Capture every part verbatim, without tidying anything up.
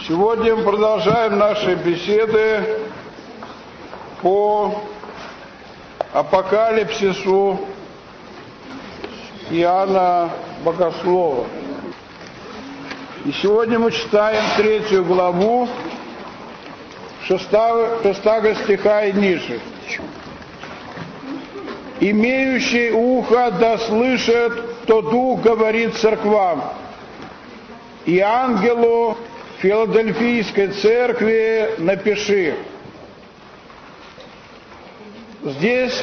Сегодня мы продолжаем наши беседы по апокалипсису Иоанна Богослова. И сегодня мы читаем третью главу, шестого, шестого стиха и ниже. «Имеющий ухо да слышит, то Дух говорит церквам, и ангелу Филадельфийской церкви напиши». Здесь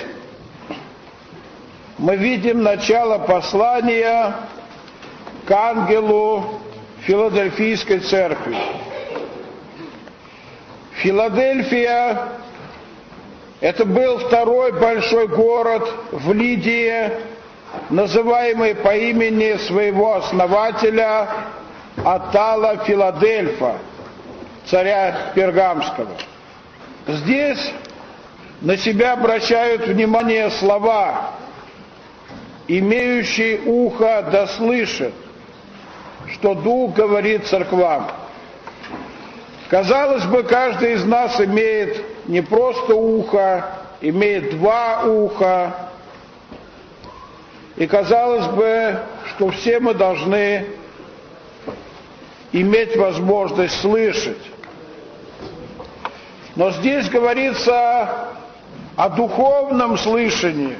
мы видим начало послания к ангелу Филадельфийской церкви. Филадельфия – это был второй большой город в Лидии, называемый по имени своего основателя Аттала Филадельфа, царя Пергамского. Здесь на себя обращают внимание слова «имеющий ухо да слышит, что Дух говорит церквам». Казалось бы, каждый из нас имеет не просто ухо, имеет два уха. И казалось бы, что все мы должны иметь возможность слышать. Но здесь говорится о духовном слышании,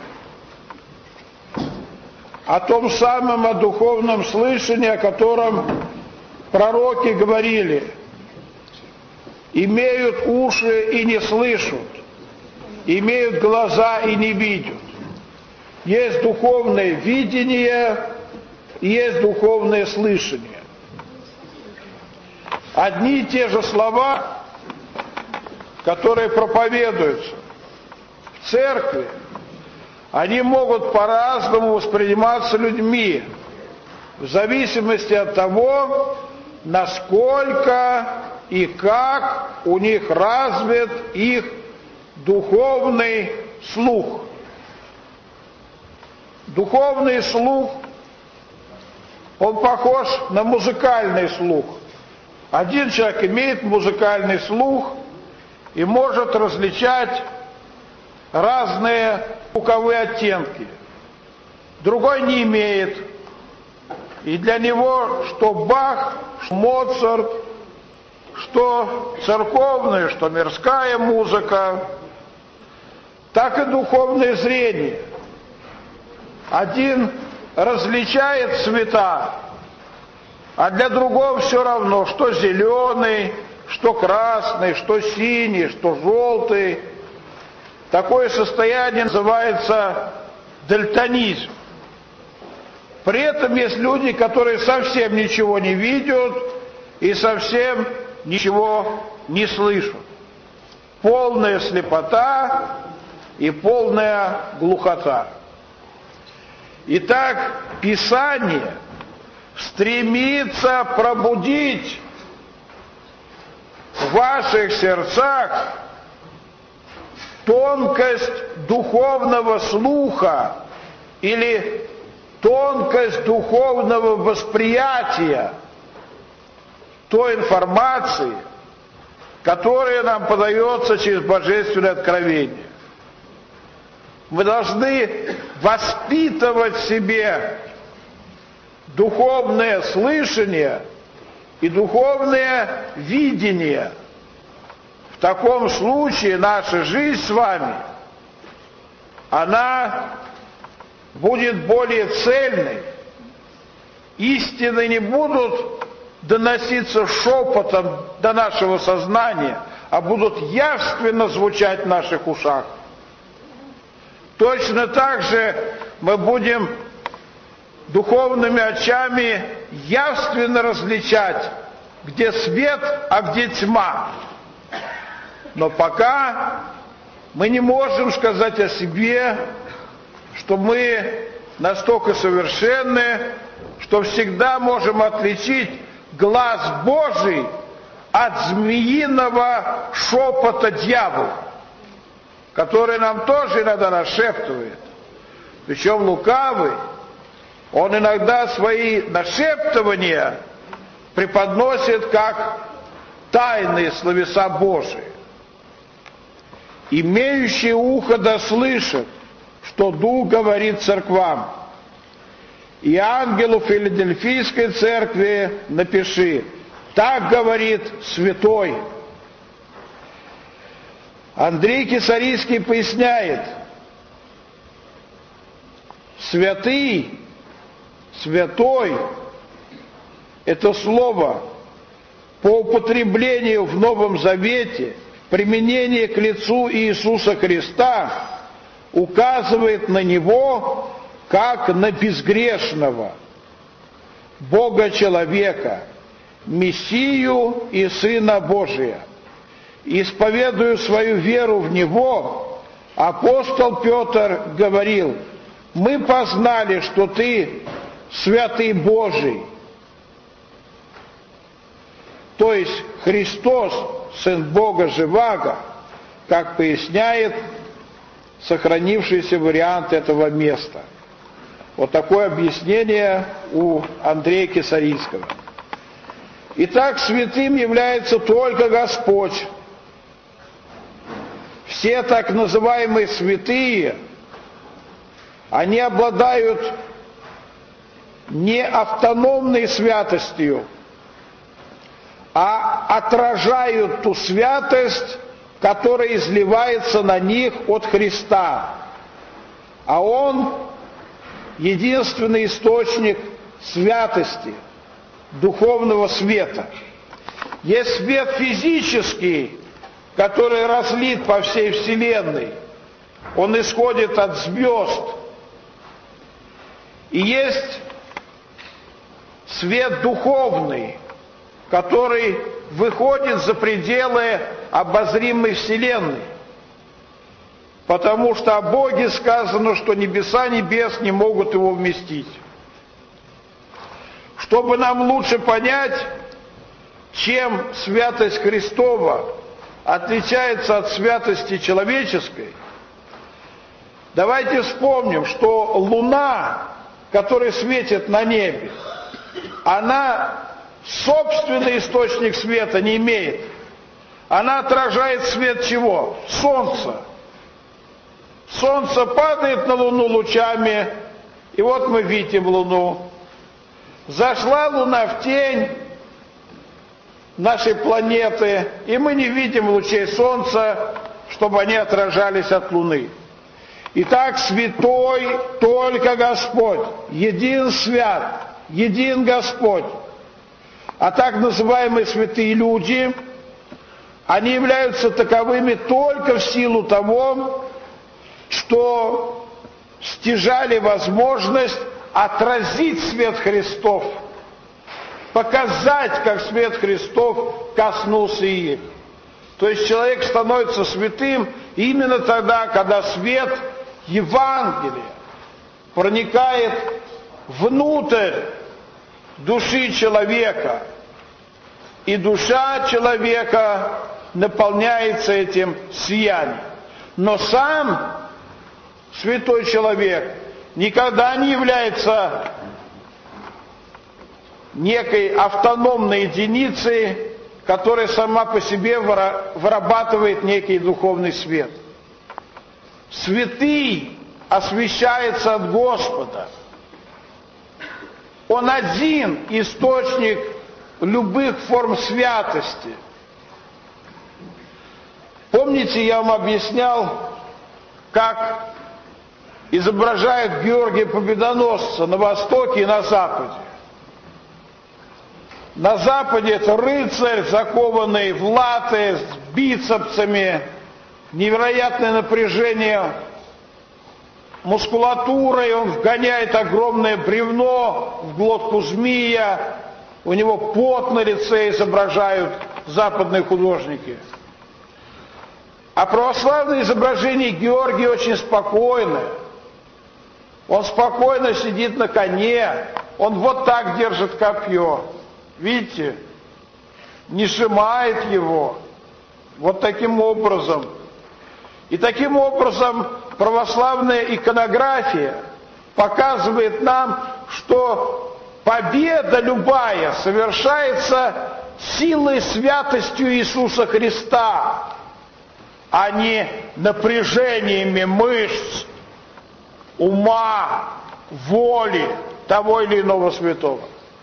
о том самом о духовном слышании, о котором пророки говорили. Имеют уши и не слышат, имеют глаза и не видят. Есть духовное видение, есть духовное слышание. Одни и те же слова, которые проповедуются в церкви, они могут по-разному восприниматься людьми, в зависимости от того, насколько и как у них развит их духовный слух. Духовный слух, он похож на музыкальный слух. Один человек имеет музыкальный слух и может различать разные звуковые оттенки. Другой не имеет. И для него что Бах, что Моцарт, что церковная, что мирская музыка, так и духовное зрение. Один различает цвета, а для другого все равно, что зеленый, что красный, что синий, что желтый. Такое состояние называется дальтонизм. При этом есть люди, которые совсем ничего не видят и совсем ничего не слышат. Полная слепота и полная глухота. Итак, Писание стремится пробудить в ваших сердцах тонкость духовного слуха или тонкость духовного восприятия той информации, которая нам подается через божественное откровение. Мы должны воспитывать в себе духовное слышание и духовное видение. В таком случае наша жизнь с вами, она будет более цельной. Истины не будут доноситься шепотом до нашего сознания, а будут явственно звучать в наших ушах. Точно так же мы будем духовными очами явственно различать, где свет, а где тьма. Но пока мы не можем сказать о себе, что мы настолько совершенны, что всегда можем отличить глаз Божий от змеиного шепота дьявола, который нам тоже иногда нашептывает. Причем лукавый, он иногда свои нашептывания преподносит как тайные словеса Божии. Имеющие ухо да слышит, что Дух говорит церквам. И ангелу Филадельфийской церкви напиши: так говорит святой. Андрей Кесарийский поясняет: святый, святой – это слово по употреблению в Новом Завете, применение к лицу Иисуса Христа указывает на Него как на безгрешного Бога-человека, Мессию и Сына Божия. Исповедуя свою веру в Него, апостол Петр говорил: мы познали, что Ты святый Божий, то есть Христос, Сын Бога живаго, как поясняет сохранившийся вариант этого места. Вот такое объяснение у Андрея Кесарийского. Итак, святым является только Господь. Все так называемые святые, они обладают не автономной святостью, а отражают ту святость, которая изливается на них от Христа. А Он единственный источник святости, духовного света. Есть свет физический, который разлит по всей Вселенной. Он исходит от звезд. И есть свет духовный, который выходит за пределы обозримой Вселенной. Потому что о Боге сказано, что небеса небес не могут его вместить. Чтобы нам лучше понять, чем святость Христова отличается от святости человеческой, давайте вспомним, что луна, которая светит на небе, она собственный источник света не имеет. Она отражает свет чего? Солнца. Солнце падает на Луну лучами, и вот мы видим Луну. Зашла Луна в тень нашей планеты, и мы не видим лучей Солнца, чтобы они отражались от Луны. Итак, святой только Господь, един свят, един Господь. А так называемые святые люди, они являются таковыми только в силу того, что стяжали возможность отразить свет Христов, показать, как свет Христов коснулся их. То есть человек становится святым именно тогда, когда свет Евангелия проникает внутрь души человека, и душа человека наполняется этим сиянием. Но сам святой человек никогда не является некой автономной единицей, которая сама по себе вырабатывает некий духовный свет. Святый освящается от Господа. Он один источник любых форм святости. Помните, я вам объяснял, как изображают Георгия Победоносца на Востоке и на Западе. На Западе это рыцарь, закованный в латы, с бицепсами, невероятное напряжение мускулатурой, он вгоняет огромное бревно в глотку змея, у него пот на лице изображают западные художники. А православное изображение Георгия очень спокойное. Он спокойно сидит на коне, он вот так держит копье. Видите? Не сжимает его. Вот таким образом. И таким образом православная иконография показывает нам, что победа любая совершается силой, святостью Иисуса Христа, а не напряжениями мышц, ума, воли того или иного святого.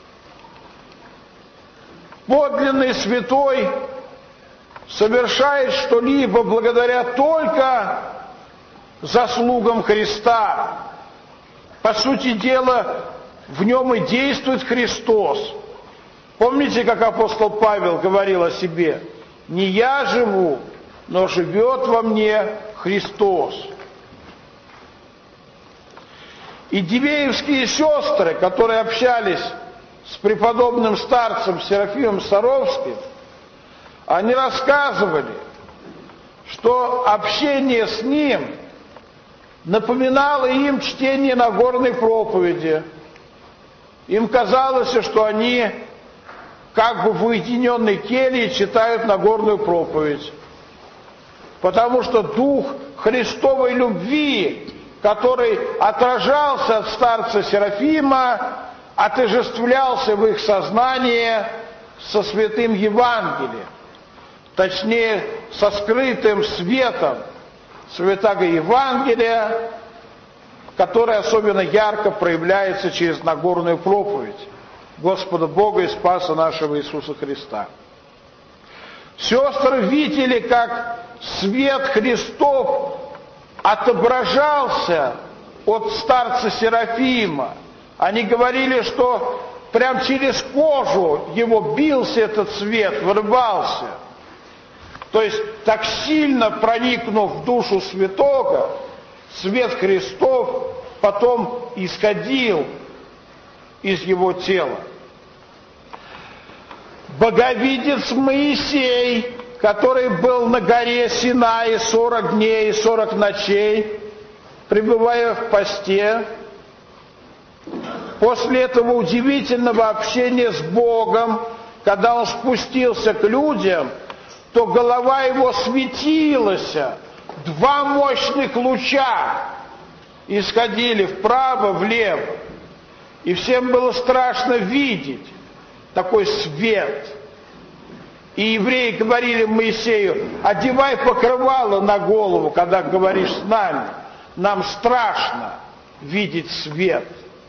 Подлинный святой совершает что-либо благодаря только заслугам Христа. По сути дела, в нем и действует Христос. Помните, как апостол Павел говорил о себе? «Не я живу, но живет во мне Христос». И дивеевские сестры, которые общались с преподобным старцем Серафимом Саровским, они рассказывали, что общение с ним напоминало им чтение Нагорной проповеди. Им казалось, что они как бы в уединенной келье читают Нагорную проповедь. Потому что дух Христовой любви, который отражался от старца Серафима, отождествлялся в их сознании со святым Евангелием, точнее, со скрытым светом святого Евангелия, который особенно ярко проявляется через Нагорную проповедь Господа Бога и Спаса нашего Иисуса Христа. Сестры видели, как свет Христов отображался от старца Серафима. Они говорили, что прям через кожу его бился этот свет, вырывался. То есть, так сильно проникнув в душу святого, свет Христов потом исходил из его тела. Боговидец Моисей, который был на горе Синай сорок дней и сорок ночей, пребывая в посте, после этого удивительного общения с Богом, когда он спустился к людям, то голова его светилась, два мощных луча исходили вправо, влево, и всем было страшно видеть такой свет. И евреи говорили Моисею: одевай покрывало на голову, когда говоришь с нами, нам страшно видеть свет.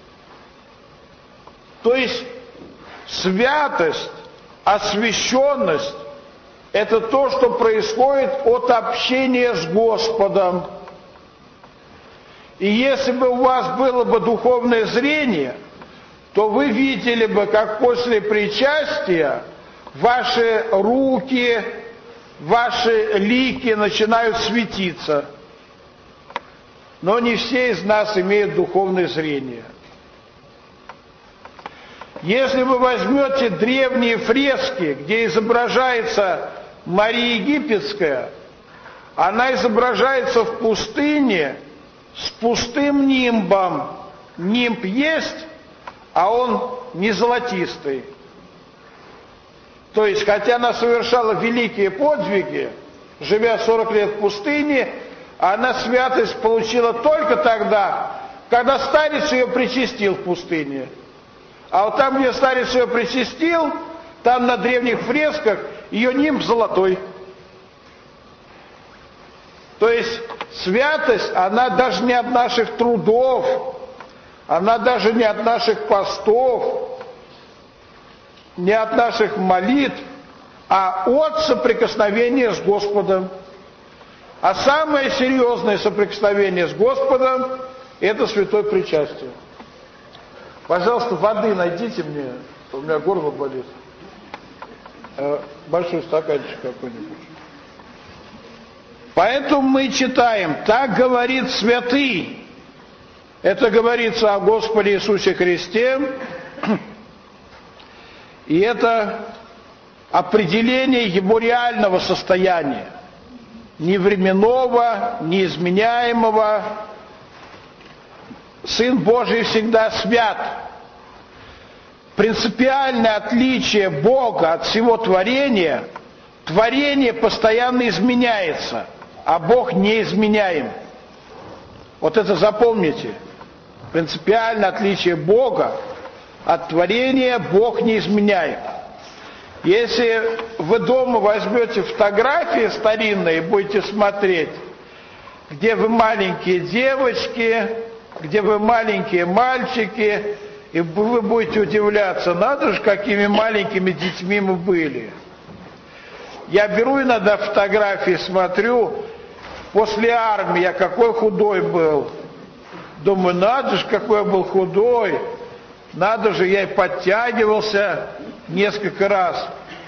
То есть святость, освященность — это то, что происходит от общения с Господом. И если бы у вас было бы духовное зрение, то вы видели бы, как после причастия ваши руки, ваши лики начинают светиться. Но не все из нас имеют духовное зрение. Если вы возьмете древние фрески, где изображается Мария Египетская, она изображается в пустыне с пустым нимбом. Нимб есть, а он не золотистый. То есть, хотя она совершала великие подвиги, живя сорок лет в пустыне, она святость получила только тогда, когда старец ее причастил в пустыне. А вот там, где старец ее причастил, там на древних фресках ее нимб золотой. То есть святость, она даже не от наших трудов, она даже не от наших постов, не от наших молитв, а от соприкосновения с Господом. А самое серьезное соприкосновение с Господом – это святое причастие. Пожалуйста, воды найдите мне, у меня горло болит. Большой стаканчик какой-нибудь. Поэтому мы читаем: так говорит святый. Это говорится о Господе Иисусе Христе. И это определение его реального состояния. Ни временного, ни изменяемого. Сын Божий всегда свят. Принципиальное отличие Бога от всего творения: творение постоянно изменяется, а Бог неизменяем. Вот это запомните. Принципиальное отличие Бога от творения: Бог неизменяем. Если вы дома возьмете фотографии старинные и будете смотреть, где вы маленькие девочки, где вы маленькие мальчики, и вы будете удивляться, надо же, какими маленькими детьми мы были. Я беру иногда фотографии, смотрю, после армии я какой худой был. Думаю, надо же, какой я был худой. Надо же, я и подтягивался несколько раз.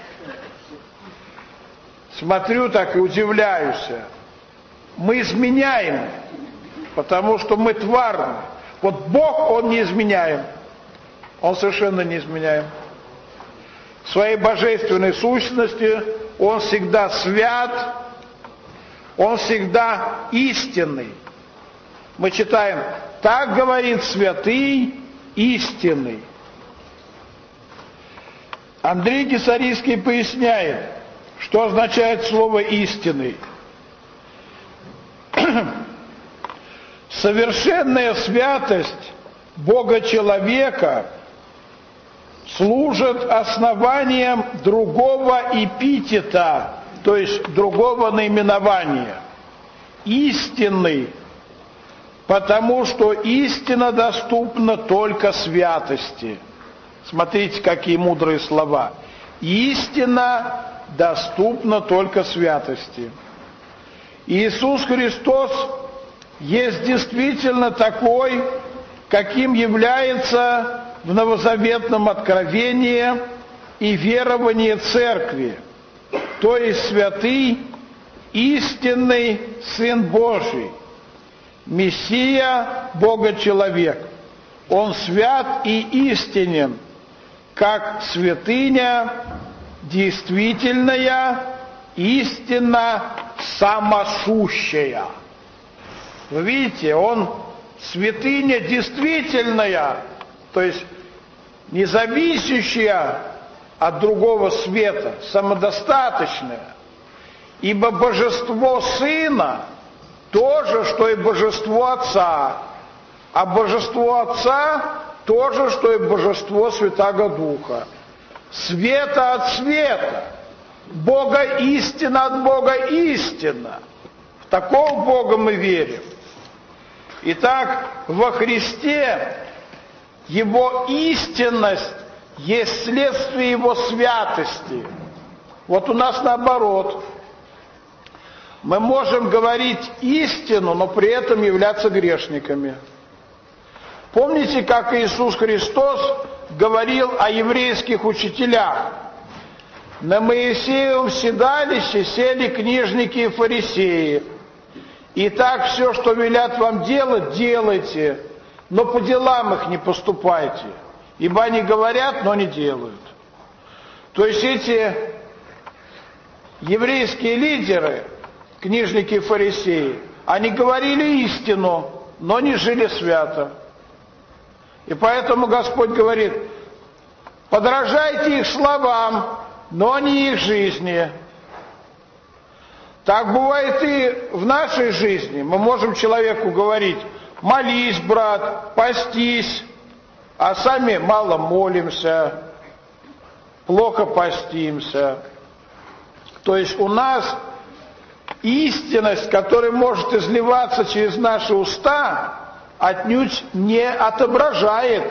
Смотрю так и удивляюсь. Мы изменяем, потому что мы тварны. Вот Бог, Он не изменяем. Он совершенно не изменяем. В своей божественной сущности Он всегда свят, Он всегда истинный. Мы читаем, так говорит святый истинный. Андрей Кесарийский поясняет, что означает слово истинный. Совершенная святость Бога-человека служит основанием другого эпитета, то есть другого наименования. Истинный, потому что истина доступна только святости. Смотрите, какие мудрые слова. Истина доступна только святости. Иисус Христос есть действительно такой, каким является в новозаветном откровении и веровании Церкви, то есть святый, истинный Сын Божий, Мессия, Бога-человек. Он свят и истинен, как святыня, действительная, истинно самосущая. Вы видите, он святыня действительная, то есть не зависящая от другого света, самодостаточная. Ибо божество Сына то же, что и божество Отца, а божество Отца то же, что и божество Святаго Духа. Света от света, Бога истина от Бога истина. В такого Бога мы верим. Итак, во Христе Его истинность есть следствие Его святости. Вот у нас наоборот. Мы можем говорить истину, но при этом являться грешниками. Помните, как Иисус Христос говорил о еврейских учителях? На Моисеевом седалище сели книжники и фарисеи. И так все, что велят вам делать, делайте, но по делам их не поступайте, ибо они говорят, но не делают. То есть эти еврейские лидеры, книжники и фарисеи, они говорили истину, но не жили свято. И поэтому Господь говорит, подражайте их словам, но не их жизни. Так бывает и в нашей жизни. Мы можем человеку говорить, молись, брат, постись, а сами мало молимся, плохо постимся. То есть у нас истинность, которая может изливаться через наши уста, отнюдь не отображает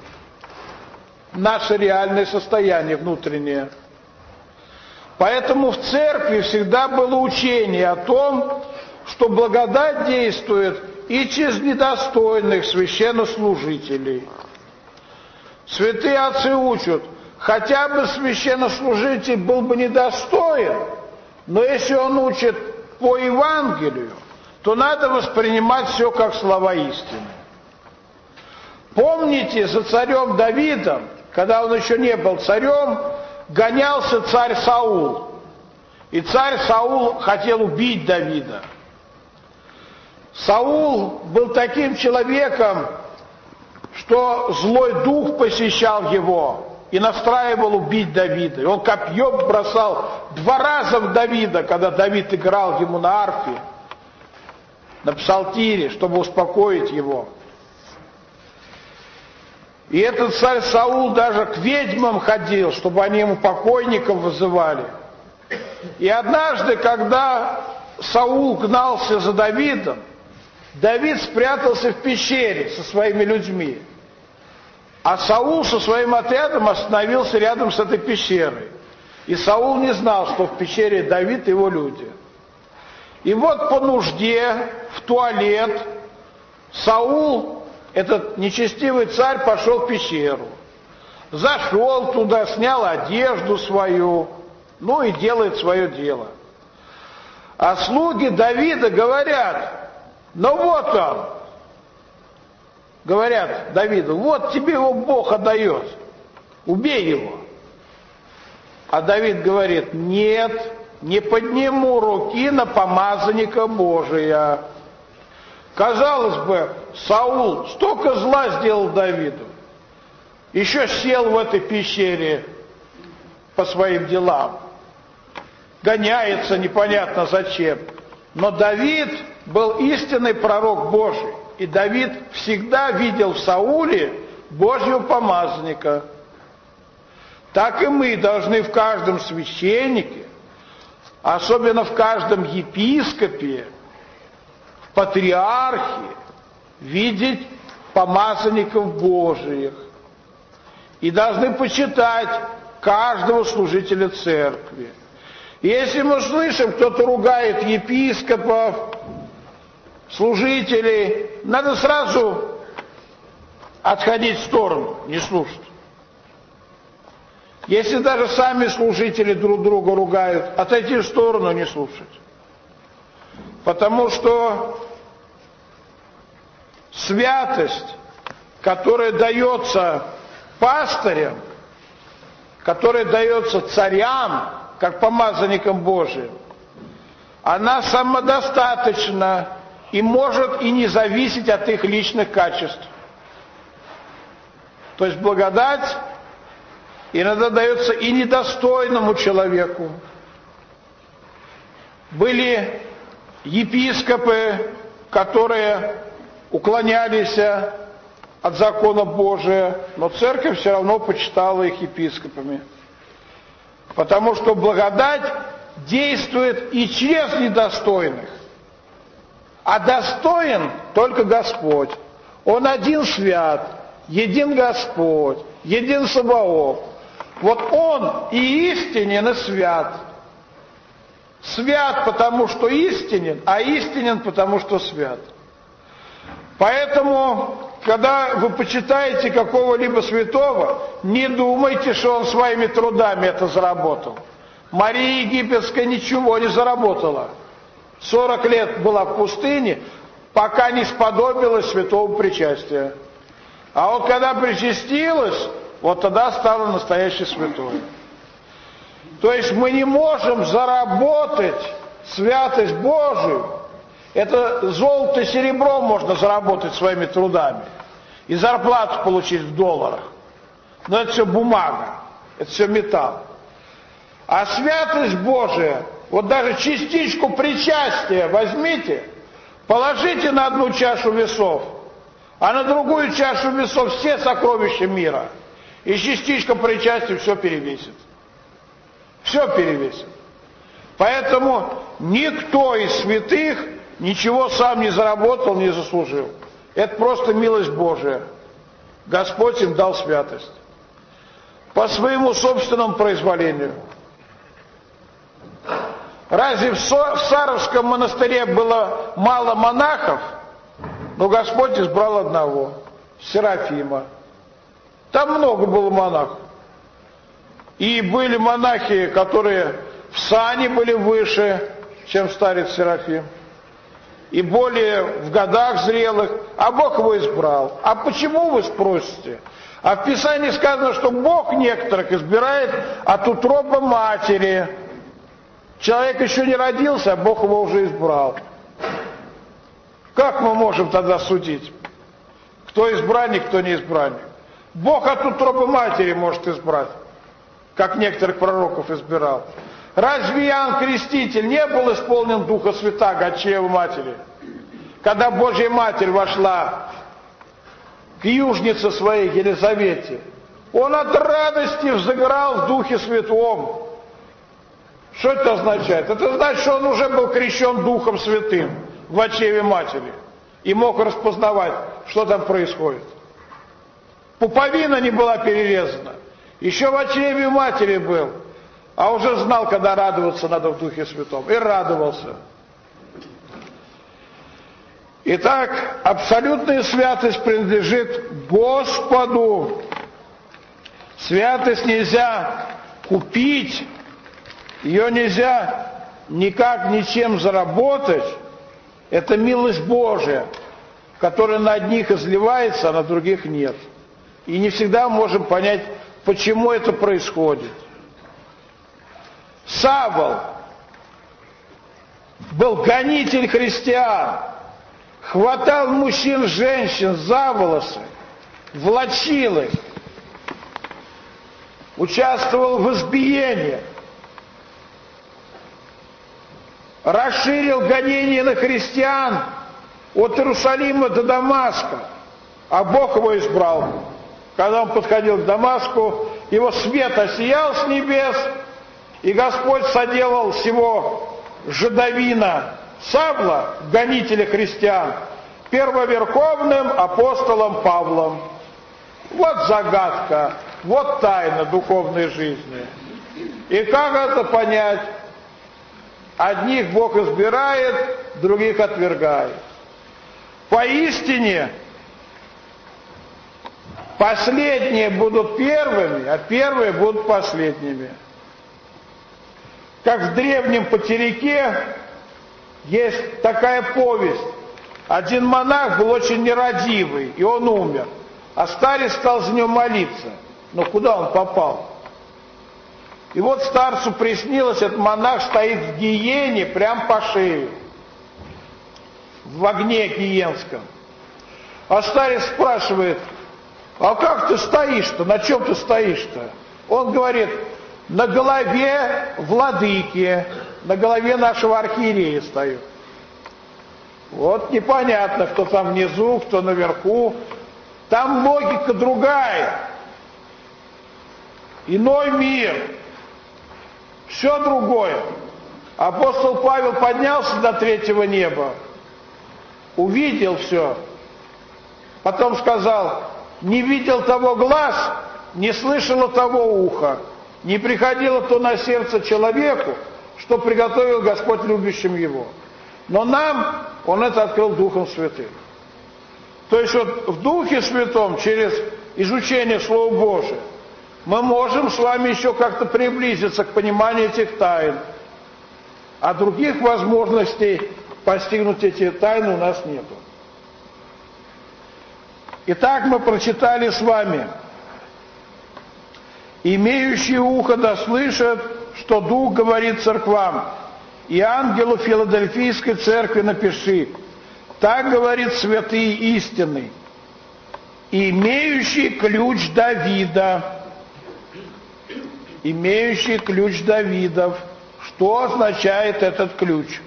наше реальное состояние внутреннее. Поэтому в церкви всегда было учение о том, что благодать действует и через недостойных священнослужителей. Святые отцы учат, хотя бы священнослужитель был бы недостоин, но если он учит по Евангелию, то надо воспринимать все как слова истины. Помните, за царем Давидом, когда он еще не был царем, гонялся царь Саул. И царь Саул хотел убить Давида. Саул был таким человеком, что злой дух посещал его и настраивал убить Давида. И он копьем бросал два раза в Давида, когда Давид играл ему на арфе, на псалтире, чтобы успокоить его. И этот царь Саул даже к ведьмам ходил, чтобы они ему покойников вызывали. И однажды, когда Саул гнался за Давидом, Давид спрятался в пещере со своими людьми. А Саул со своим отрядом остановился рядом с этой пещерой. И Саул не знал, что в пещере Давид и его люди. И вот по нужде в туалет Саул, этот нечестивый царь, пошел в пещеру. Зашел туда, снял одежду свою, ну и делает свое дело. А слуги Давида говорят: ну вот он. Говорят Давиду: вот тебе его Бог отдает, убей его. А Давид говорит: нет, не подниму руки на помазанника Божия. Казалось бы, Саул столько зла сделал Давиду, еще сел в этой пещере по своим делам, гоняется непонятно зачем. Но Давид был истинный пророк Божий, и Давид всегда видел в Сауле Божьего помазанника. Так и мы должны в каждом священнике, особенно в каждом епископе, в патриархе, видеть помазанников Божиих. И должны почитать каждого служителя церкви. И если мы слышим, кто-то ругает епископов, служителей, надо сразу отходить в сторону, не слушать. Если даже сами служители друг друга ругают, отойти в сторону, не слушать. Потому что святость, которая дается пастырям, которая дается царям, как помазанникам Божиим, она самодостаточна и может и не зависеть от их личных качеств. То есть благодать иногда дается и недостойному человеку. Были епископы, которые уклонялись от закона Божия, но церковь все равно почитала их епископами. Потому что благодать действует и через недостойных. А достоин только Господь. Он один свят, един Господь, един Саваоф. Вот Он и истинен, и свят. Свят, потому что истинен, а истинен, потому что свят. Поэтому, когда вы почитаете какого-либо святого, не думайте, что он своими трудами это заработал. Мария Египетская ничего не заработала. сорок лет была в пустыне, пока не сподобилась святого причастия. А вот когда причастилась, вот тогда стала настоящей святой. То есть мы не можем заработать святость Божию. Это золото и серебро можно заработать своими трудами. И зарплату получить в долларах. Но это все бумага, это все металл. А святость Божия, вот даже частичку причастия возьмите, положите на одну чашу весов, а на другую чашу весов все сокровища мира. И частичка причастия все перевесит. Все перевесит. Поэтому никто из святых ничего сам не заработал, не заслужил. Это просто милость Божия. Господь им дал святость. По своему собственному произволению. Разве в Саровском монастыре было мало монахов? Но Господь избрал одного, Серафима. Там много было монахов. И были монахи, которые в сане были выше, чем старец Серафим. И более в годах зрелых, а Бог его избрал. А почему, вы спросите? А в Писании сказано, что Бог некоторых избирает от утробы матери. Человек еще не родился, а Бог его уже избрал. Как мы можем тогда судить, кто избранник, кто не избранник? Бог от утробы матери может избрать, как некоторых пророков избирал. Разве Иоанн Креститель не был исполнен Духа Святаго от чрева матери? Когда Божья Матерь вошла к южнице своей Елизавете, он от радости взыграл в Духе Святом. Что это означает? Это значит, что он уже был крещен Духом Святым в очреве матери и мог распознавать, что там происходит. Пуповина не была перерезана. Еще в очреве матери был, а уже знал, когда радоваться надо в Духе Святом. И радовался. Итак, абсолютная святость принадлежит Господу. Святость нельзя купить, ее нельзя никак ничем заработать. Это милость Божия, которая на одних изливается, а на других нет. И не всегда можем понять, почему это происходит. Савл был гонитель христиан, хватал мужчин, женщин за волосы, влачил их, участвовал в избиении, расширил гонение на христиан от Иерусалима до Дамаска, а Бог его избрал. Когда он подходил к Дамаску, его свет осиял с небес, и Господь соделал сего жидовина Савла, гонителя христиан, первоверховным апостолом Павлом. Вот загадка, вот тайна духовной жизни. И как это понять? Одних Бог избирает, других отвергает. Поистине, последние будут первыми, а первые будут последними. Как в древнем Потеряке есть такая повесть. Один монах был очень нерадивый, и он умер. А старец стал за него молиться. Но куда он попал? И вот старцу приснилось, этот монах стоит в гиене, прям по шею. В огне гиенском. А старец спрашивает: а как ты стоишь-то? На чем ты стоишь-то? Он говорит: на голове владыки, на голове нашего архиерея стою. Вот непонятно, кто там внизу, кто наверху. Там логика другая. Иной мир. Все другое. Апостол Павел поднялся до третьего неба, увидел все. Потом сказал: не видел того глаз, не слышало того уха, не приходило то на сердце человеку, что приготовил Господь любящим его. Но нам Он это открыл Духом Святым. То есть вот в Духе Святом, через изучение Слова Божия, мы можем с вами еще как-то приблизиться к пониманию этих тайн. А других возможностей постигнуть эти тайны у нас нету. Итак, мы прочитали с вами: «Имеющие ухо да слышат, что Дух говорит церквам, и ангелу Филадельфийской церкви напиши: так говорит святый истинный, имеющий ключ Давида». Имеющий ключ Давидов. Что означает этот ключ?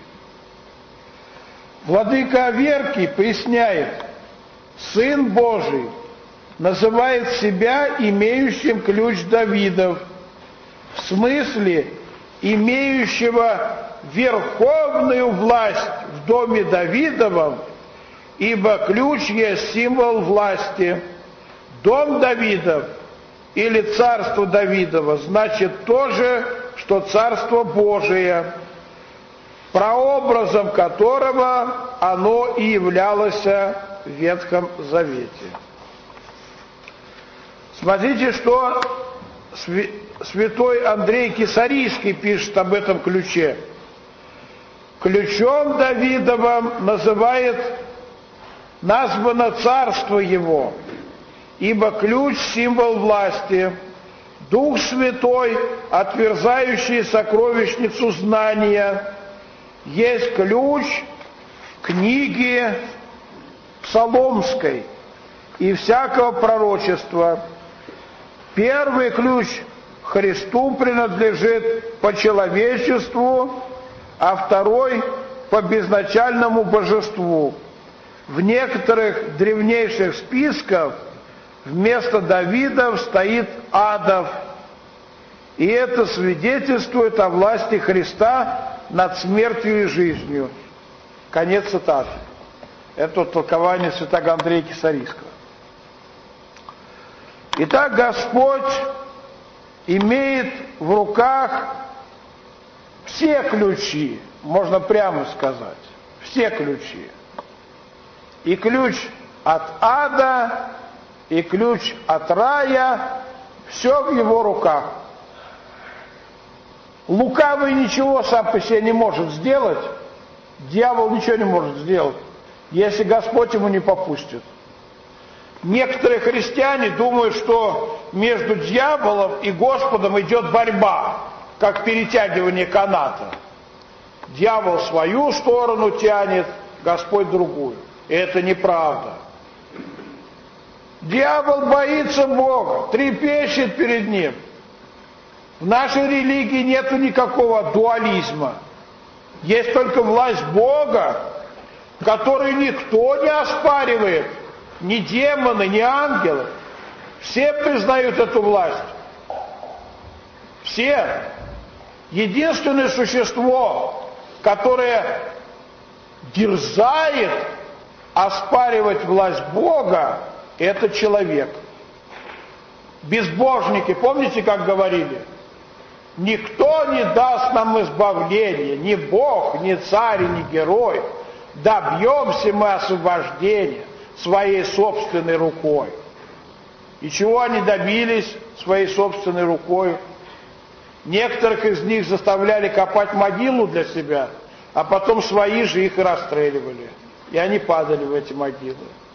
Владыка Аверкий поясняет: Сын Божий называет себя имеющим ключ Давидов, в смысле имеющего верховную власть в доме Давидовом, ибо ключ есть символ власти. Дом Давидов или царство Давидово значит то же, что царство Божие, прообразом которого оно и являлось в Ветхом Завете. Смотрите, что святой Андрей Кесарийский пишет об этом ключе. Ключом Давидовым называет названо царство его, ибо ключ – символ власти. Дух Святой, отверзающий сокровищницу знания, есть ключ книги Псаломской и всякого пророчества. Первый ключ Христу принадлежит по человечеству, а второй по безначальному божеству. В некоторых древнейших списках вместо Давидов стоит Адов. И это свидетельствует о власти Христа над смертью и жизнью. Конец цитаты. Это толкование святого Андрея Кесарийского. Итак, Господь имеет в руках все ключи, можно прямо сказать, все ключи. И ключ от ада, и ключ от рая, все в его руках. Лукавый ничего сам по себе не может сделать, дьявол ничего не может сделать, если Господь ему не попустит. Некоторые христиане думают, что между дьяволом и Господом идет борьба, как перетягивание каната. Дьявол свою сторону тянет, Господь другую. И это неправда. Дьявол боится Бога, трепещет перед Ним. В нашей религии нету никакого дуализма. Есть только власть Бога, которую никто не оспаривает. Ни демоны, ни ангелы. Все признают эту власть. Все. Единственное существо, которое дерзает оспаривать власть Бога, это человек. Безбожники, помните, как говорили? Никто не даст нам избавления, ни Бог, ни царь, ни герой. Добьемся мы освобождения своей собственной рукой. И чего они добились своей собственной рукой? Некоторых из них заставляли копать могилу для себя, а потом свои же их и расстреливали. И они падали в эти могилы.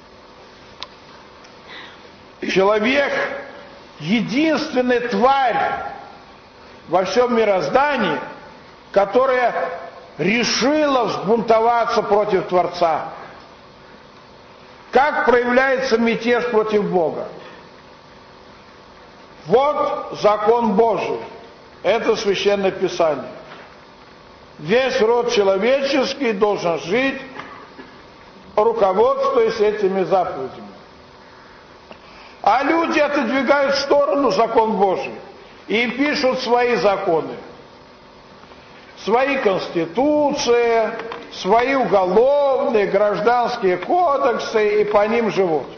Человек — единственная тварь во всем мироздании, которая решила взбунтоваться против Творца. Как проявляется мятеж против Бога? Вот закон Божий. Это Священное Писание. Весь род человеческий должен жить, руководствуясь этими заповедями. А люди отодвигают в сторону закон Божий и пишут свои законы. Свои конституции, свои уголовные, гражданские кодексы, и по ним живут.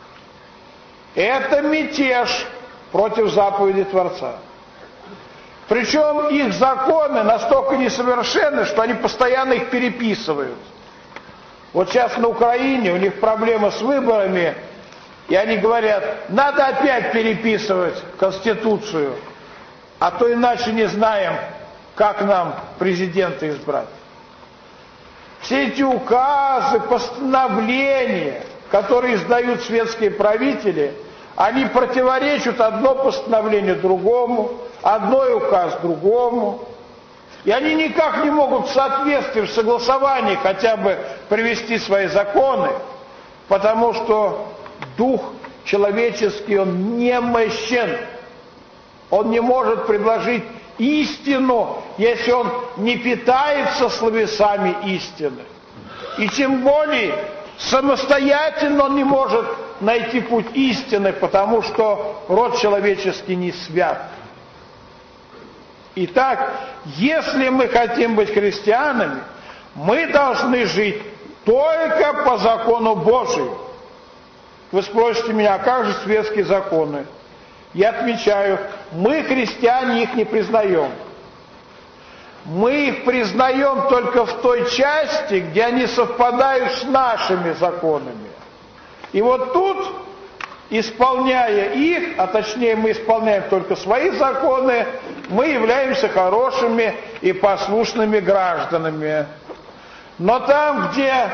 Это мятеж против заповеди Творца. Причем их законы настолько несовершенны, что они постоянно их переписывают. Вот сейчас на Украине у них проблема с выборами, и они говорят, надо опять переписывать Конституцию, а то иначе не знаем, как нам президента избрать. Все эти указы, постановления, которые издают светские правители, они противоречат одно постановление другому, одной указ другому. И они никак не могут в соответствии, в согласовании хотя бы привести свои законы, потому что дух человеческий, он немощен. Он не может предложить истину, если он не питается словесами истины. И тем более самостоятельно он не может найти путь истины, потому что род человеческий не свят. Итак, если мы хотим быть христианами, мы должны жить только по закону Божию. Вы спросите меня, а как же светские законы? Я отвечаю, мы, христиане, их не признаем. Мы их признаем только в той части, где они совпадают с нашими законами. И вот тут, исполняя их, а точнее мы исполняем только свои законы, мы являемся хорошими и послушными гражданами. Но там, где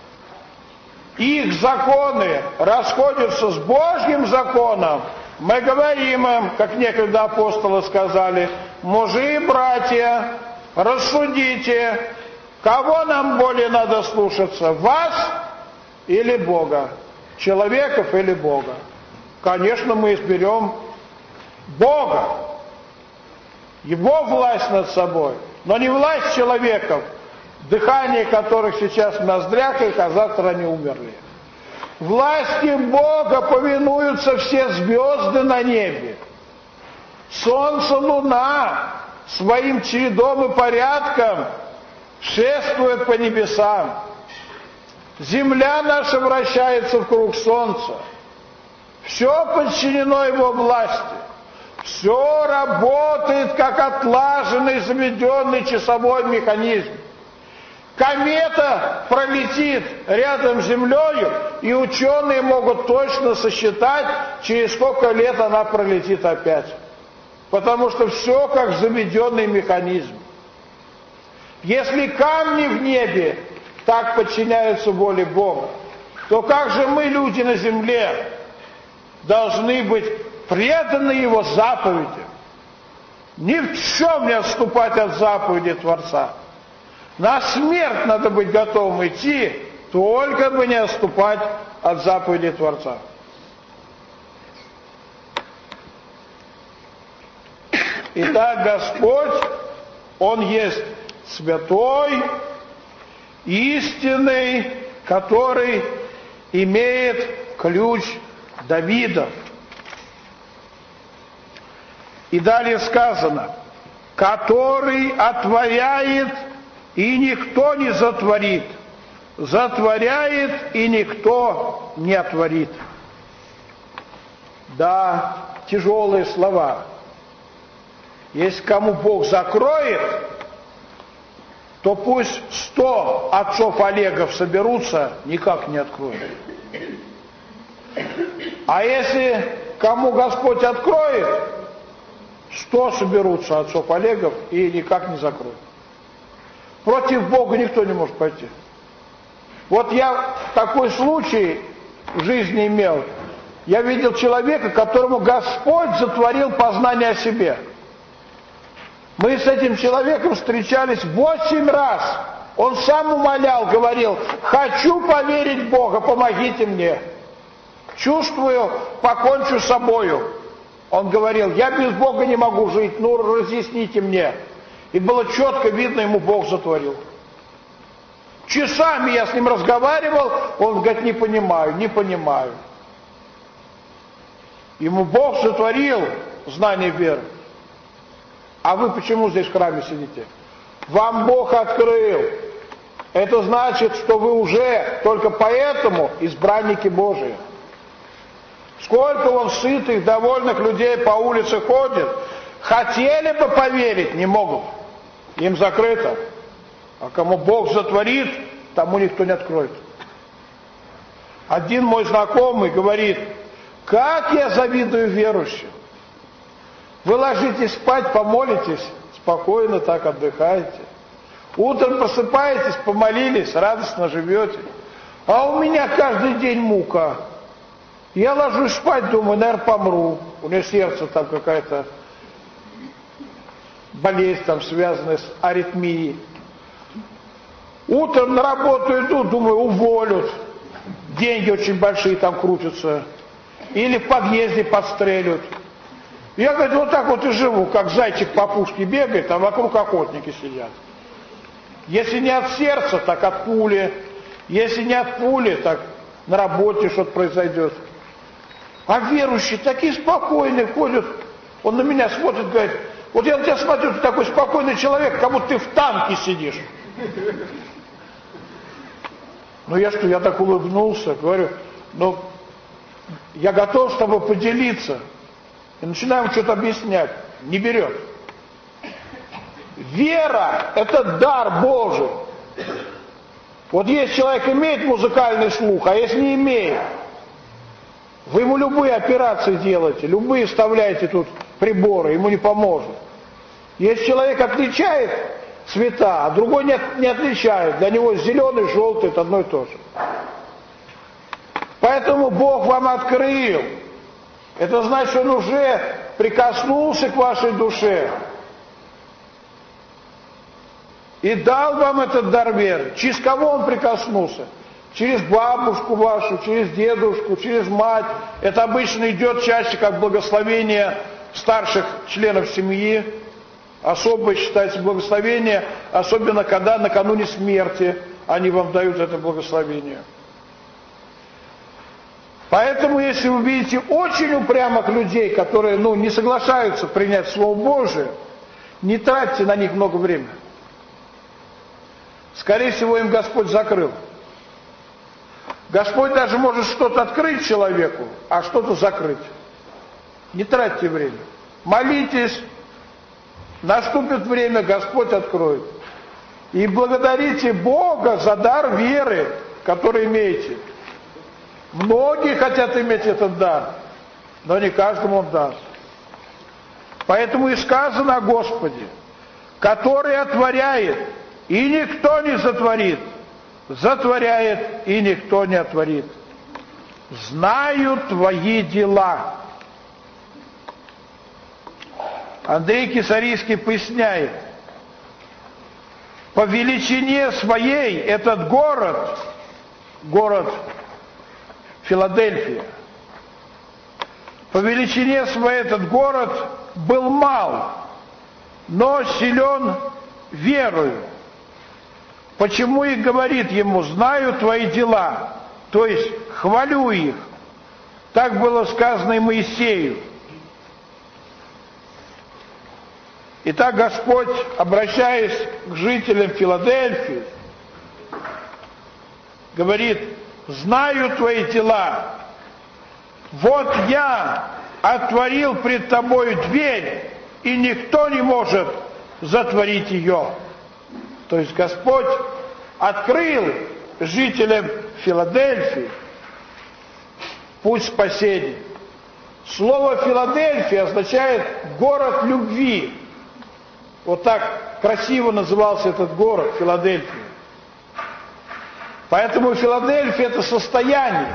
их законы расходятся с Божьим законом, мы говорим им, как некогда апостолы сказали, мужи и братья, рассудите, кого нам более надо слушаться, вас или Бога, человеков или Бога. Конечно, мы изберем Бога, Его власть над собой, но не власть человеков. дыхание которых сейчас в ноздрях их, а завтра они умерли. Власти Бога повинуются все звезды на небе. Солнце, луна своим чередом и порядком шествуют по небесам. Земля наша вращается вокруг солнца. Все подчинено его власти. Все работает, как отлаженный, заведенный часовой механизм. Комета пролетит рядом с Землей, и ученые могут точно сосчитать, через сколько лет она пролетит опять. Потому что все как заведенный механизм. Если камни в небе так подчиняются воле Бога, то как же мы, люди на земле, должны быть преданы Его заповедям? Ни в чем не отступать от заповеди Творца. На смерть надо быть готовым идти, только бы не отступать от заповеди Творца. Итак, Господь, Он есть святой, истинный, который имеет ключ Давида. И далее сказано, который отворяет, и никто не затворит, затворяет, и никто не отворит. Да, тяжелые слова. Если кому Бог закроет, то пусть сто отцов Олегов соберутся, никак не откроют. А если кому Господь откроет, сто соберутся отцов Олегов и никак не закроют. Против Бога никто не может пойти. Вот я такой случай в жизни имел. Я видел человека, которому Господь затворил познание о себе. Мы с этим человеком встречались восемь раз. Он сам умолял, говорил, хочу поверить в Бога, помогите мне. Чувствую, покончу с собою. Он говорил, я без Бога не могу жить, ну разъясните мне. И было четко видно, ему Бог затворил. Часами я с ним разговаривал, он говорит, не понимаю, не понимаю. Ему Бог затворил знание веры. А вы почему здесь в храме сидите? Вам Бог открыл. Это значит, что вы уже только поэтому избранники Божии. Сколько вон сытых, довольных людей по улице ходит, хотели бы поверить, не могут. Им закрыто. А кому Бог затворит, тому никто не откроет. Один мой знакомый говорит, как я завидую верующим. Вы ложитесь спать, помолитесь, спокойно так отдыхаете. Утром просыпаетесь, помолились, радостно живете. А у меня каждый день мука. Я ложусь спать, думаю, наверное, помру. У меня сердце там какая-то болезнь там связанная с аритмией. Утром на работу иду, думаю, уволят. Деньги очень большие там крутятся. Или в подъезде подстрелят. Я, говорит, вот так вот и живу, как зайчик по пушке бегает, а вокруг охотники сидят. Если не от сердца, так от пули. Если не от пули, так на работе что-то произойдет. А верующие такие спокойные ходят. Он на меня смотрит, говорит, вот я на тебя смотрю, ты такой спокойный человек, как будто ты в танке сидишь. Ну я что, я так улыбнулся, говорю, ну я готов с тобой поделиться. И начинаем что-то объяснять. Не берет. Вера – это дар Божий. Вот есть человек имеет музыкальный слух, а если не имеет, вы ему любые операции делаете, любые вставляете тут приборы, ему не поможет. Если человек отличает цвета, а другой не, не отличает, для него зеленый, желтый – это одно и то же. Поэтому Бог вам открыл. Это значит, что Он уже прикоснулся к вашей душе и дал вам этот дар веры. Через кого Он прикоснулся? Через бабушку вашу, через дедушку, через мать. Это обычно идет чаще как благословение старших членов семьи. особое считается благословение, особенно когда накануне смерти они вам дают это благословение. Поэтому, если вы видите очень упрямых людей, которые ну, не соглашаются принять Слово Божие, не тратьте на них много времени. Скорее всего, им Господь закрыл. Господь даже может что-то открыть человеку, а что-то закрыть. Не тратьте время. Молитесь, наступит время, Господь откроет. И благодарите Бога за дар веры, который имеете. Многие хотят иметь этот дар, но не каждому он даст. Поэтому и сказано о Господе, который отворяет, и никто не затворит, затворяет, и никто не отворит. Знаю твои дела. Андрей Кесарийский поясняет, по величине своей этот город, город Филадельфия, по величине своей этот город был мал, но силен верою. Почему и говорит ему, знаю твои дела, то есть хвалю их. Так было сказано и Моисею. Итак, Господь, обращаясь к жителям Филадельфии, говорит, знаю твои дела, вот я отворил пред тобою дверь, и никто не может затворить ее. То есть Господь открыл жителям Филадельфии путь спасения. Слово Филадельфия означает город любви. Вот так красиво назывался этот город, Филадельфия. Поэтому Филадельфия — это состояние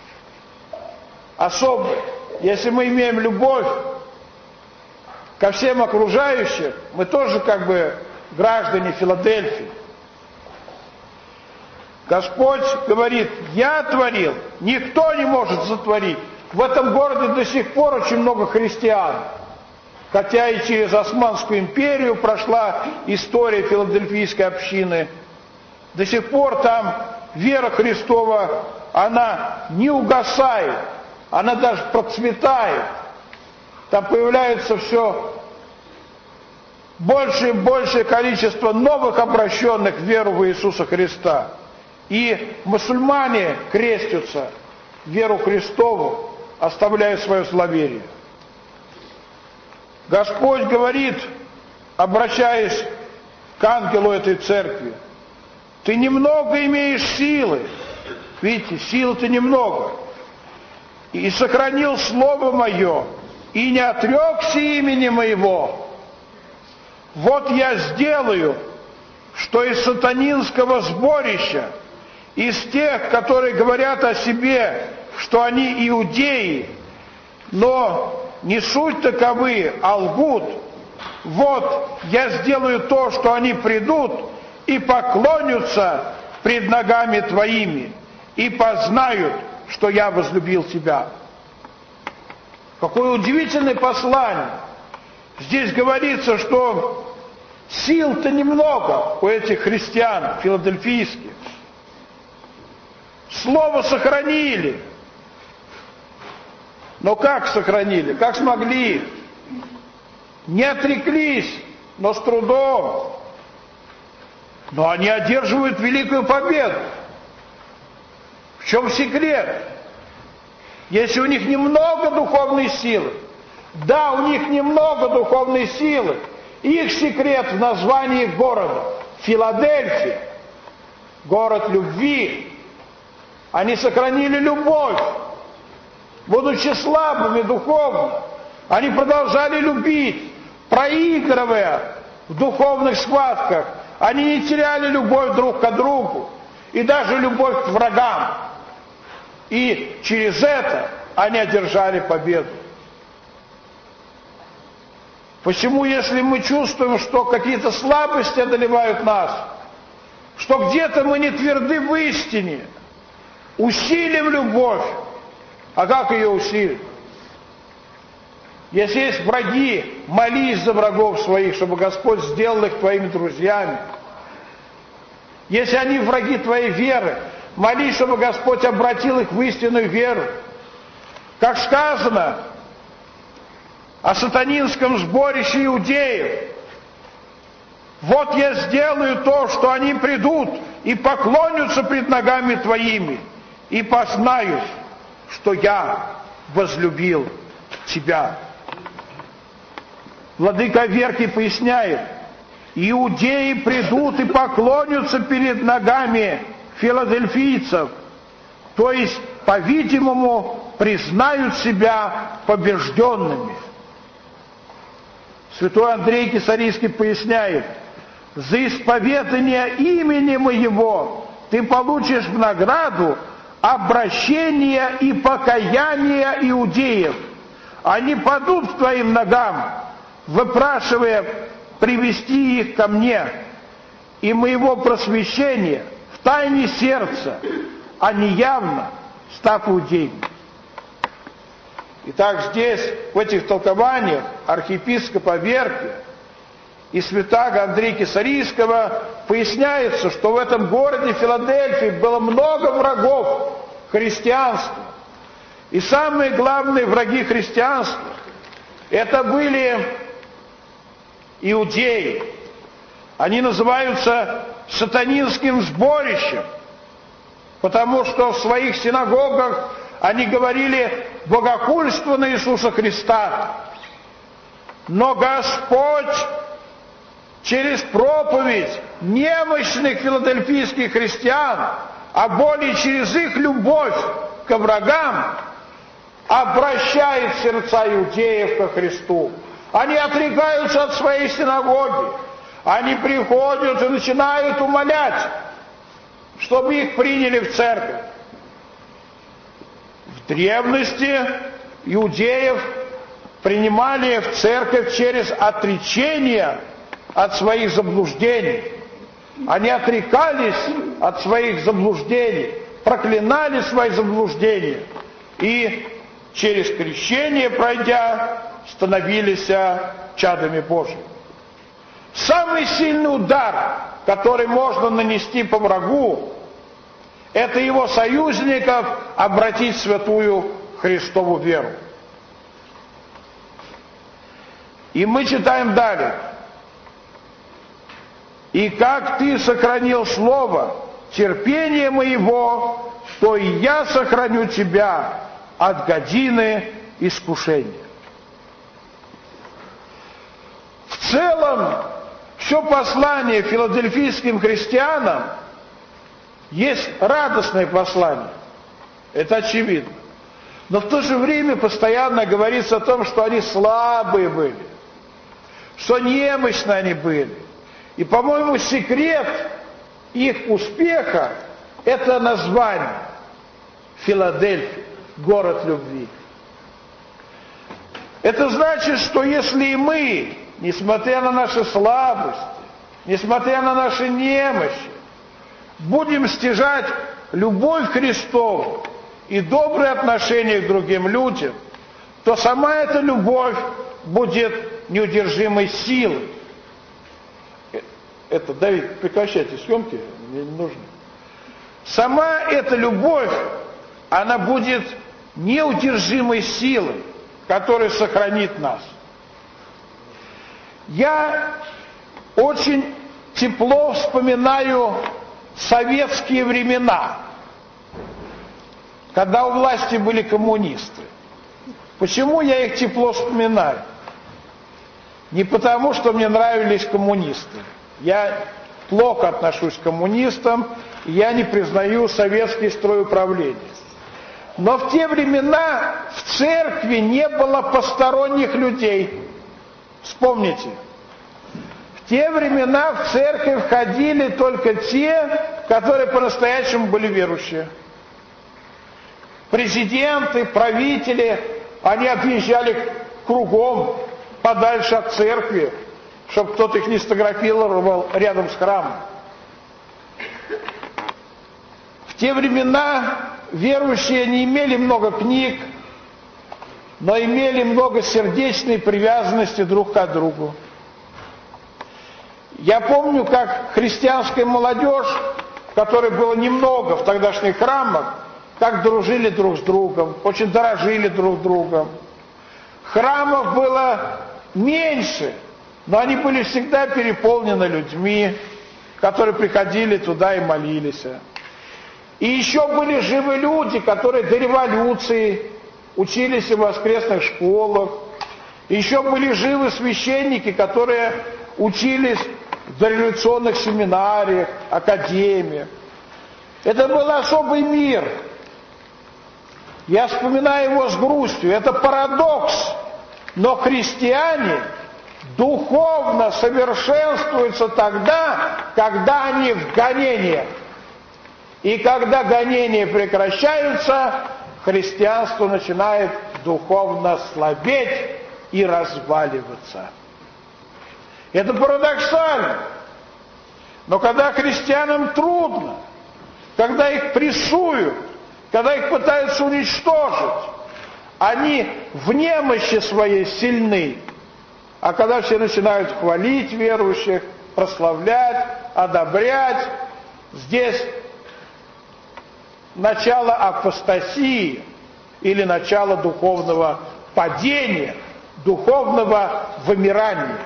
особое. Если мы имеем любовь ко всем окружающим, мы тоже как бы граждане Филадельфии. Господь говорит, я творил, никто не может затворить. В этом городе до сих пор очень много христиан. Хотя и через Османскую империю прошла история филадельфийской общины. До сих пор там вера Христова, она не угасает, она даже процветает. Там появляется все больше и большее количество новых обращенных в веру в Иисуса Христа. И мусульмане крестятся в веру Христову, оставляя свое зловерие. Господь говорит, обращаясь к ангелу этой церкви, ты немного имеешь силы, видите, силы-то немного, и сохранил слово мое, и не отрекся имени моего. Вот я сделаю, что из сатанинского сборища, из тех, которые говорят о себе, что они иудеи, но не суть таковы, а лгут, вот я сделаю то, что они придут и поклонятся пред ногами твоими, и познают, что я возлюбил тебя. Какое удивительное послание. Здесь говорится, что сил-то немного у этих христиан филадельфийских. Слово сохранили. Но как сохранили? Как смогли? Не отреклись, но с трудом. Но они одерживают великую победу. В чем секрет? Если у них немного духовной силы, да, у них немного духовной силы, их секрет в названии города Филадельфия, город любви. Они сохранили любовь. Будучи слабыми духовно, они продолжали любить, проигрывая в духовных схватках. Они не теряли любовь друг к другу и даже любовь к врагам. И через это они одержали победу. Почему, если мы чувствуем, что какие-то слабости одолевают нас, что где-то мы не тверды в истине, усилим любовь. А как ее усилить? Если есть враги, молись за врагов своих, чтобы Господь сделал их твоими друзьями. Если они враги твоей веры, молись, чтобы Господь обратил их в истинную веру. Как сказано о сатанинском сборище иудеев: вот я сделаю то, что они придут и поклонятся пред ногами твоими, и познают, что я возлюбил тебя. Владыка Аверкий поясняет: иудеи придут и поклонятся перед ногами филадельфийцев, то есть, по-видимому, признают себя побежденными. Святой Андрей Кесарийский поясняет: за исповедание имени моего ты получишь в награду обращение и покаяние иудеев. Они падут к твоим ногам, выпрашивая привести их ко мне, и моего просвещения в тайне сердца, а не явно, став иудеями. Итак, здесь, в этих толкованиях архиепископа Аверкия и святаго Андрея Кесарийского поясняется, что в этом городе Филадельфии было много врагов христианства. И самые главные враги христианства — это были иудеи. Они называются сатанинским сборищем, потому что в своих синагогах они говорили богохульство на Иисуса Христа. Но Господь через проповедь немощных филадельфийских христиан, а более через их любовь ко врагам, обращает сердца иудеев ко Христу. Они отрекаются от своей синагоги. Они приходят и начинают умолять, чтобы их приняли в церковь. В древности иудеев принимали в церковь через отречение от своих заблуждений. Они отрекались от своих заблуждений, проклинали свои заблуждения и через крещение, пройдя, становились чадами Божьими. Самый сильный удар, который можно нанести по врагу, это его союзников обратить в святую Христову веру. И мы читаем далее. «И как ты сохранил слово терпения моего, то и я сохраню тебя от годины искушения». В целом, все послание филадельфийским христианам есть радостное послание. Это очевидно. Но в то же время постоянно говорится о том, что они слабые были, что немощны они были. И, по-моему, секрет их успеха – это название Филадельфия, город любви. Это значит, что если и мы, несмотря на наши слабости, несмотря на наши немощи, будем стяжать любовь Христову и добрые отношения к другим людям, то сама эта любовь будет неудержимой силой. Это, Давид, прекращайте съемки, мне не нужно. Сама эта любовь, она будет неудержимой силой, которая сохранит нас. Я очень тепло вспоминаю советские времена, когда у власти были коммунисты. Почему я их тепло вспоминаю? Не потому, что мне нравились коммунисты. Я плохо отношусь к коммунистам, я не признаю советский строй управления. Но в те времена в церкви не было посторонних людей. Вспомните. В те времена в церковь ходили только те, которые по-настоящему были верующие. Президенты, правители, они отъезжали кругом, подальше от церкви, чтобы кто-то их не сфотографировал рядом с храмом. В те времена верующие не имели много книг, но имели много сердечной привязанности друг к другу. Я помню, как христианская молодежь, которой было немного в тогдашних храмах, как дружили друг с другом, очень дорожили друг другом. Храмов было меньше, но они были всегда переполнены людьми, которые приходили туда и молились. И еще были живы люди, которые до революции учились в воскресных школах. Еще были живы священники, которые учились в дореволюционных семинариях, академиях. Это был особый мир. Я вспоминаю его с грустью. Это парадокс. Но христиане духовно совершенствуются тогда, когда они в гонениях. И когда гонения прекращаются, христианство начинает духовно слабеть и разваливаться. Это парадоксально. Но когда христианам трудно, когда их прессуют, когда их пытаются уничтожить, они в немощи своей сильны. А когда все начинают хвалить верующих, прославлять, одобрять, здесь начало апостасии или начало духовного падения, духовного вымирания.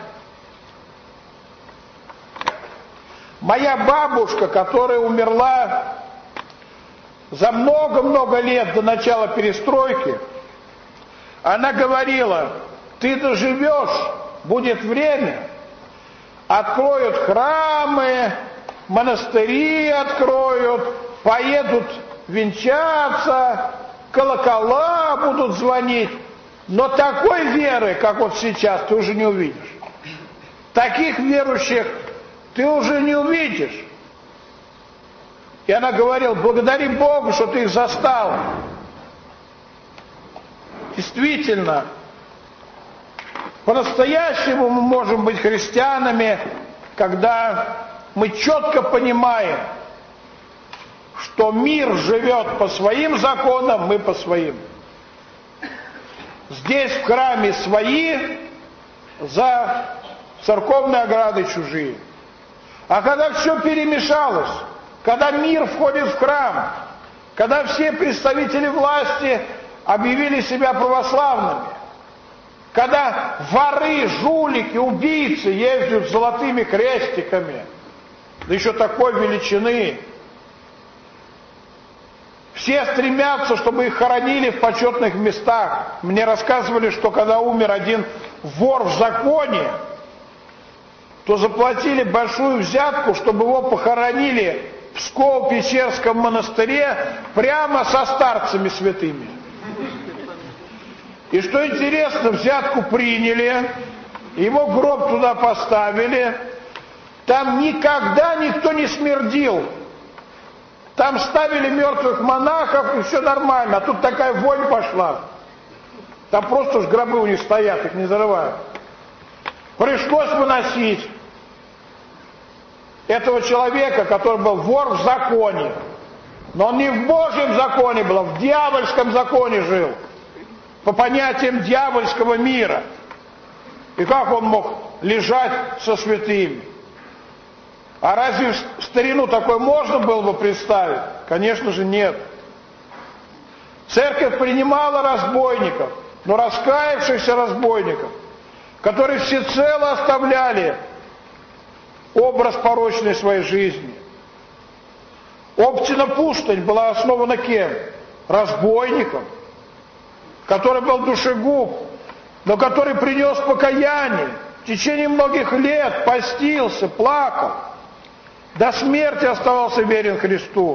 Моя бабушка, которая умерла за много-много лет до начала перестройки, она говорила: ты доживешь, будет время, откроют храмы, монастыри откроют, поедут венчаться, колокола будут звонить, но такой веры, как вот сейчас, ты уже не увидишь. Таких верующих ты уже не увидишь. И она говорила: благодари Богу, что ты их застал. Действительно, по-настоящему мы можем быть христианами, когда мы четко понимаем, что мир живет по своим законам, мы по своим. Здесь в храме свои, за церковной оградой чужие. А когда все перемешалось, когда мир входит в храм, когда все представители власти объявили себя православными, когда воры, жулики, убийцы ездят с золотыми крестиками, да еще такой величины, все стремятся, чтобы их хоронили в почетных местах. Мне рассказывали, что когда умер один вор в законе, то заплатили большую взятку, чтобы его похоронили в Псково-Печерском монастыре прямо со старцами святыми. И что интересно, взятку приняли, его гроб туда поставили, там никогда никто не смердил. Там ставили мертвых монахов, и все нормально, а тут такая вонь пошла. Там просто ж гробы у них стоят, их не зарывают. Пришлось выносить этого человека, который был вор в законе. Но он не в Божьем законе был, а в дьявольском законе жил. По понятиям дьявольского мира. И как он мог лежать со святыми? А разве в старину такое можно было бы представить? Конечно же нет. Церковь принимала разбойников, но раскаявшихся разбойников, которые всецело оставляли образ порочной своей жизни. Община Пустынь была основана кем? Разбойником, который был душегуб, но который принес покаяние, в течение многих лет постился, плакал, до смерти оставался верен Христу.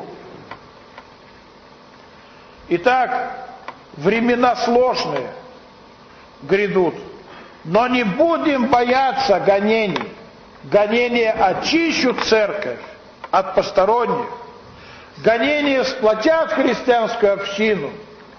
Итак, времена сложные грядут, но не будем бояться гонений. Гонения очищут церковь от посторонних. Гонения сплотят христианскую общину.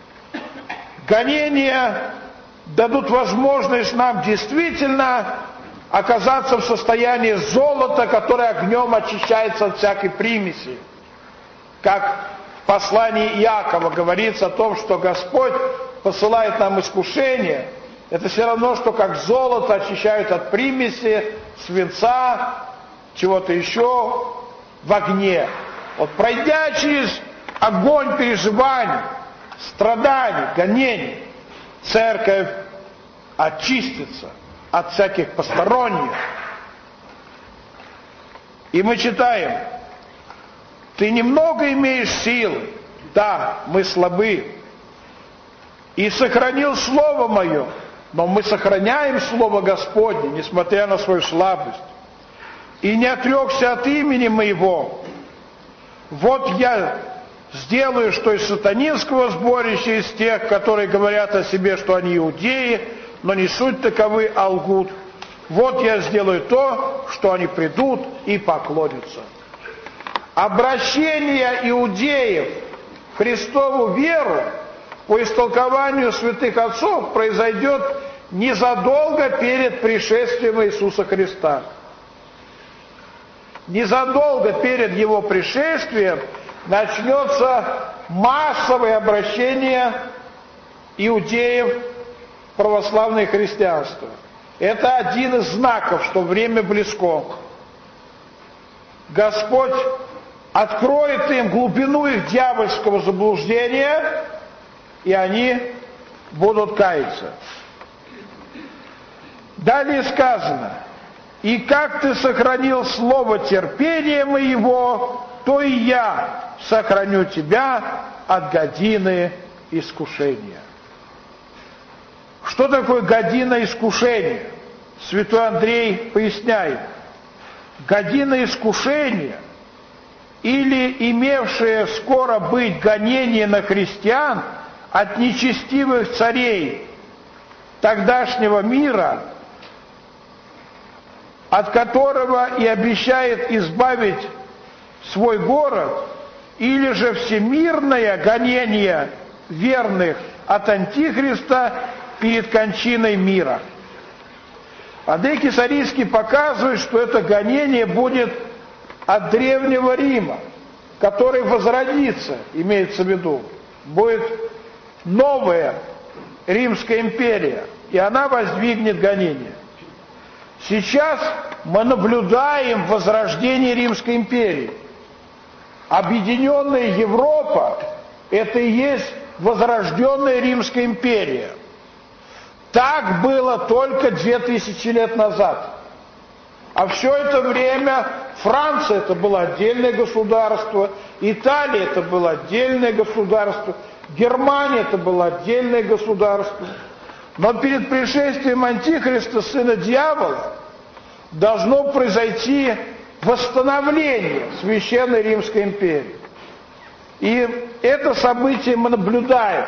Гонения дадут возможность нам действительно оказаться в состоянии золота, которое огнем очищается от всякой примеси. Как в послании Иакова говорится о том, что Господь посылает нам искушение, это все равно, что как золото очищают от примеси, свинца, чего-то еще в огне. Вот пройдя через огонь переживаний, страданий, гонений, церковь очистится от всяких посторонних. И мы читаем: ты немного имеешь силы, да, мы слабы, и сохранил слово мое, но мы сохраняем слово Господне, несмотря на свою слабость, и не отрекся от имени моего. Вот я сделаю, что из сатанинского сборища, из тех, которые говорят о себе, что они иудеи, но не суть таковы, а лгут. Вот я сделаю то, что они придут и поклонятся. Обращение иудеев в Христову веру по истолкованию святых отцов произойдет незадолго перед пришествием Иисуса Христа. Незадолго перед Его пришествием начнется массовое обращение иудеев в православное христианство. Это один из знаков, что время близко. Господь откроет им глубину их дьявольского заблуждения, и они будут каяться. Далее сказано: и как ты сохранил слово терпения моего, то и я сохраню тебя от годины искушения. Что такое година искушения? Святой Андрей поясняет: година искушения, или имевшее скоро быть гонение на христиан от нечестивых царей тогдашнего мира, от которого и обещает избавить свой город, или же всемирное гонение верных от Антихриста перед кончиной мира. Андрей Кесарийский показывает, что это гонение будет от Древнего Рима, который возродится, имеется в виду. Будет новая Римская империя, и она воздвигнет гонение. Сейчас мы наблюдаем возрождение Римской империи. Объединенная Европа – это и есть возрожденная Римская империя. Так было только две тысячи лет назад. А все это время Франция – это было отдельное государство, Италия – это было отдельное государство, Германия – это было отдельное государство. Но перед пришествием Антихриста, сына дьявола, должно произойти восстановление Священной Римской империи. И это событие мы наблюдаем.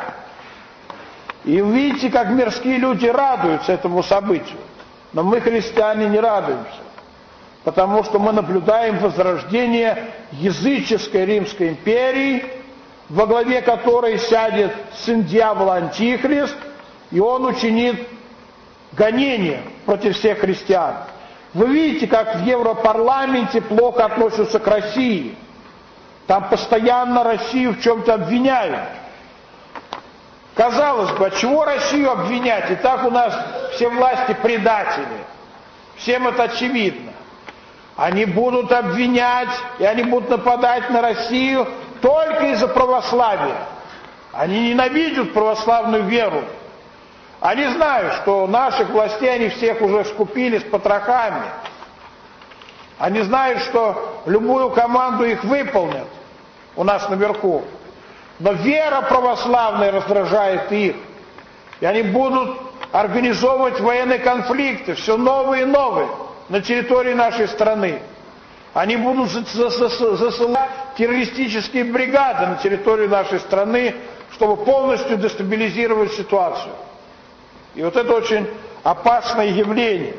И видите, как мирские люди радуются этому событию. Но мы, христиане, не радуемся. Потому что мы наблюдаем возрождение языческой Римской империи, во главе которой сядет сын дьявола Антихрист, и он учинит гонение против всех христиан. Вы видите, как в Европарламенте плохо относятся к России. Там постоянно Россию в чем-то обвиняют. Казалось бы, от чего Россию обвинять? И так у нас все власти предатели. Всем это очевидно. Они будут обвинять, и они будут нападать на Россию только из-за православия. Они ненавидят православную веру. Они знают, что наших властей они всех уже скупили с потрохами. Они знают, что любую команду их выполнят у нас наверху. Но вера православная раздражает их. И они будут организовывать военные конфликты, все новые и новые, на территории нашей страны. Они будут засылать террористические бригады на территорию нашей страны, чтобы полностью дестабилизировать ситуацию. И вот это очень опасное явление.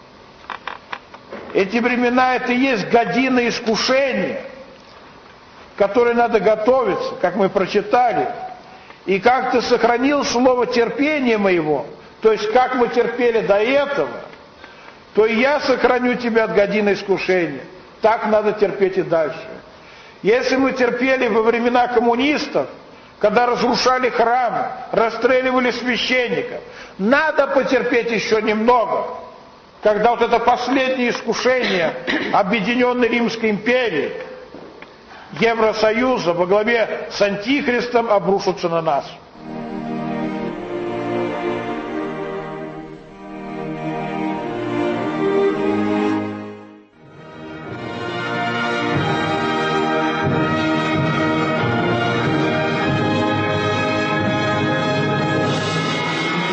Эти времена — это и есть година искушения, к которой надо готовиться, как мы прочитали. И как ты сохранил слово терпения моего, то есть как мы терпели до этого, то и я сохраню тебя от годины искушения. Так надо терпеть и дальше. Если мы терпели во времена коммунистов, когда разрушали храмы, расстреливали священников. Надо потерпеть еще немного, когда вот это последнее искушение Объединенной Римской империи, Евросоюза во главе с Антихристом обрушится на нас.